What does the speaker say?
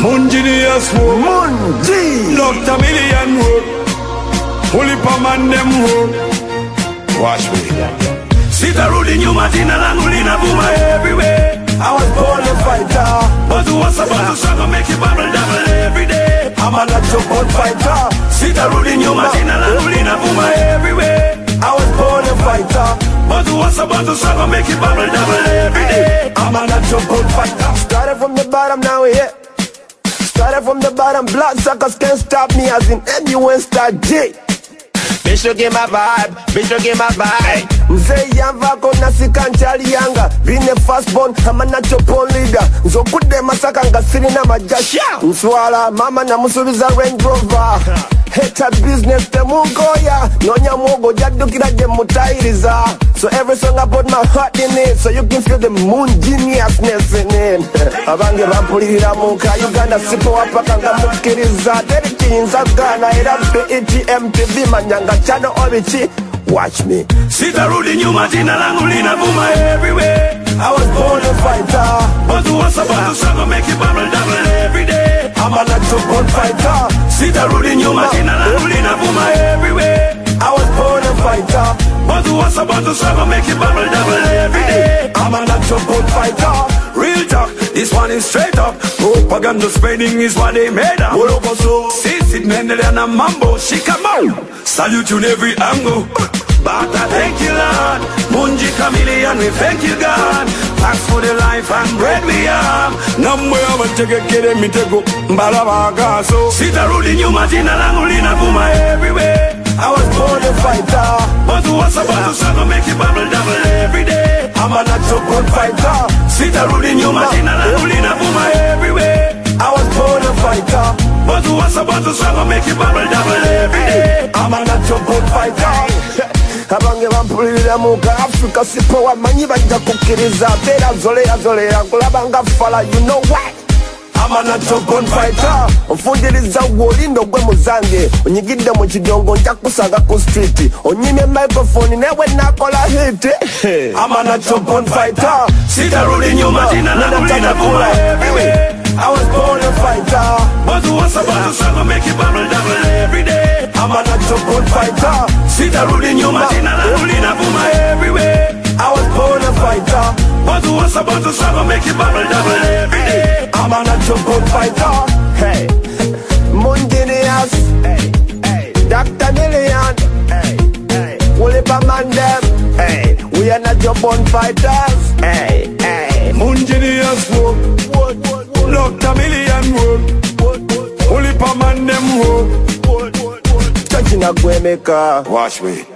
Genius work. Munji. Dr. Million work. Holy man them work. Watch me. Sita rudi nyuma jina langu linavuma everywhere. I was born a fighter, but who was about to struggle make it bubble double every day. I'm a natural born fighter. Sita rudi nyuma jina langu linavuma everywhere. I was born a fighter, but who was about to struggle make it bubble double every day. I'm a natural born fighter. Started from the bottom, now we're here. Started from the bottom, bloodsuckers can't stop me as in M-U-N-Star-J. Bitch, you give my vibe, bitch, you give my vibe. Mzee yamba kona sikanchali yanga. Being a firstborn, I'm a natural born leader. Nzo kude masaka ngasiri na majasha. Nswala, mama na musubiza Range Rover. Hate business te mungoya. Nonya mogo jadukira je mutairiza. So every song I put my heart in it, so you can feel the moon geniusness in it. Abange bampulira muka Uganda sipo wapaka nga mukiriza. Terikinza Ghana era ATM TV manyanga chano obichi. Watch me. Sita rudi nyuma jina langu linavuma everywhere. I was born a fighter, but who was about to struggle make it bubble double every day. I'm a natural born fighter. Sita rudi nyuma jina langu linavuma everywhere. I was born a fighter, but who was about to struggle make it bubble double every day. I'm a natural born fighter. Real talk, this one is straight up. Propaganda spreading is what they made up. All over so. Since it mended and a mambo, she come out. Salute you in every angle. But I thank you, Lord. Munji Chameleon, we thank you, God. Thanks for the life and bread we have. Namwe abatege kere mitego mbalabaga so. Sita rudi nyuma jina langu linavuma everywhere. I was born a fighter, but who was about to struggle make it bubble double every day. I'm a natural born fighter. Sita rudi nyuma jina langu linavuma everywhere. I was born a fighter, but who was about to struggle make it bubble double every day. I'm a natural born fighter. Abange bampulira muka Africa sipo wamanyi bajja kukiriza. Bera zolera kulabanga fala, you know what? I'm a natural born fighter. Onfundiriza wolindo gwe muzange. Onyigidde mu kidongo nja kusanga ku street. Onyimye microphone newe nakola hit. I'm a natural born fighter. Sita rudi nyuma jina langu linavuma everywhere. I was born a fighter, but who was about to struggle make it bubble double every day. I'm a natural born fighter. Sita rudi nyuma jina langu linavuma everywhere. I was born a fighter, but who was about to struggle make it bubble double every day. I'm a natural born fighter. Hey, Moon Genius. Hey, Dr. Million. Hey, Holy man them. Hey, we are natural born fighters. Hey, Moon Genius work. Dr. Million work. Holy man them work. Touching a Gwemeka. Watch me.